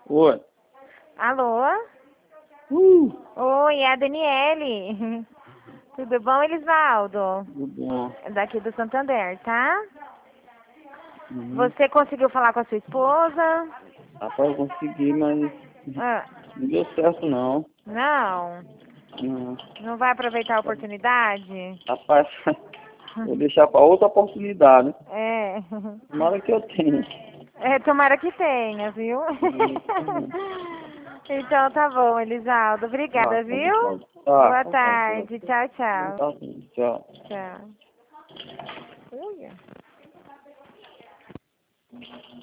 Oi. Alô? Oi, é a Daniele. Tudo bom, Elisvaldo? Tudo bom. É daqui do Santander, tá? Uhum. Você conseguiu falar com a sua esposa? Rapaz, eu consegui, mas Ah, não deu certo não. não? Não. Não vai aproveitar a oportunidade? Rapaz, vou deixar para outra oportunidade. É. Tomara que eu tenha. É, tomara que tenha, viu? Então tá bom, Elisaldo. Obrigada, viu? Boa Tá. tarde. Tchau, tchau. Tá. Tchau. Tchau. Uia.